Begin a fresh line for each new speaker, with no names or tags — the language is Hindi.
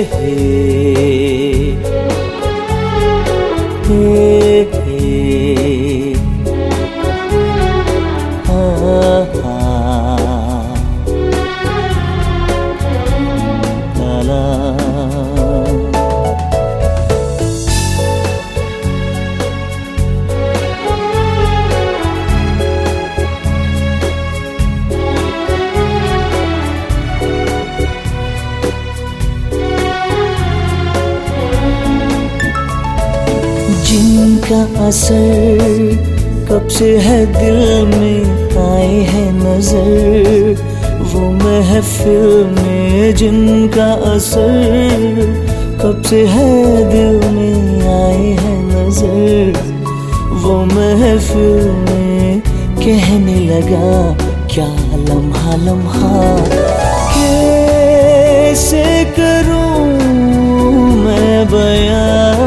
जिनका असर कब से है दिल में आए हैं नजर, वो महफिल में जिनका असर कब से है दिल में आए हैं नजर, वो महफिल में कहने लगा क्या लम्हा लम्हा कैसे करूं मैं बयां,